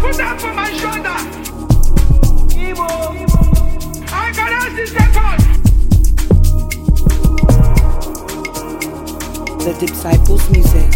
Put that for my shoulder. I can ask this record. The Disciples Music.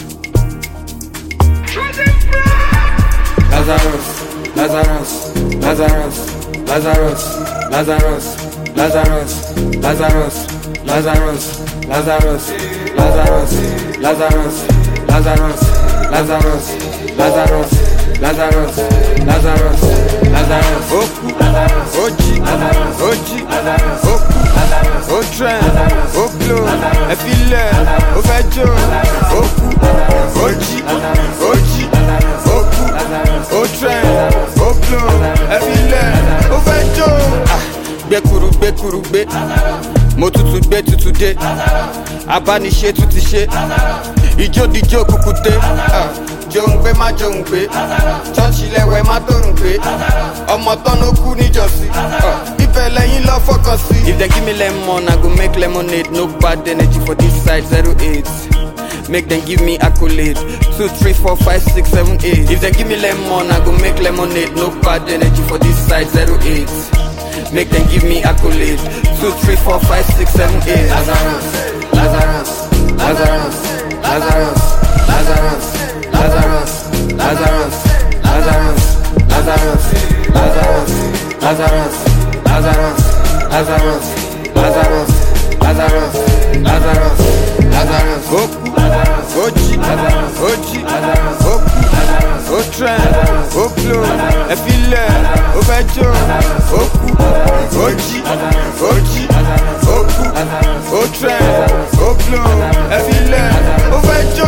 Lazarus, Lazarus, Lazarus, Lazarus, Lazarus, Lazarus, Lazarus, Lazarus, Lazarus, Lazarus, Lazarus, Lazarus, Lazarus, Lazarus, Lazarus, Lazarus, Lazarus, Oku, Oji, Oji, Oku, Otren, Oklo, Efile, Ofejo, Oku, Oji, Oji, Oku, Otren, Oklo, Efile, Ofejo. Gbẹ̀kùrùgbé, mo tutù gbé tutù dé, abániṣe tún ti ṣe, ijó dijó kúkú dé, jòǹgbé má jòǹgbé, ṣọ́ọ̀ṣì lẹ́wẹ̀ má tòrùn gbé, ọmọ tọ́nú kú níjọ́sí, ibẹ̀ lẹ́yìn lọ fọkàn sí. If they give me lemon, I go make lemonade, no bad energy for this side 08. Make them give me accolade 2, 3, 4, 5, 6, 7, 8. If they give me lemon, I go make lemonade, no bad energy for this side 08. Make them give me accolade 2, 3, 4, 5, 6, 7, 8. Lazarus, Lazarus, Lazarus, Lazarus, Lazarus, Lazarus, Lazarus, Lazarus, Lazarus, Lazarus, Lazarus, Lazarus, Lazarus, Lazarus, Lazarus, Lazarus, Lazarus, Oku, Oji, Oji, Oku, Otren, Oklo, Efile, Ofejo, Oku, Oji, Oji, Oku, Otren, Oklo, Efile, Ofejo.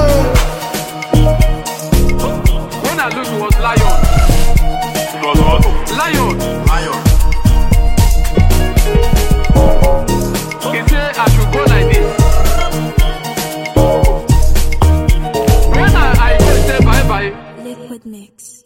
When I lose was Lion. Lion. He said I should go like this. When I say bye bye. Liquid Mix.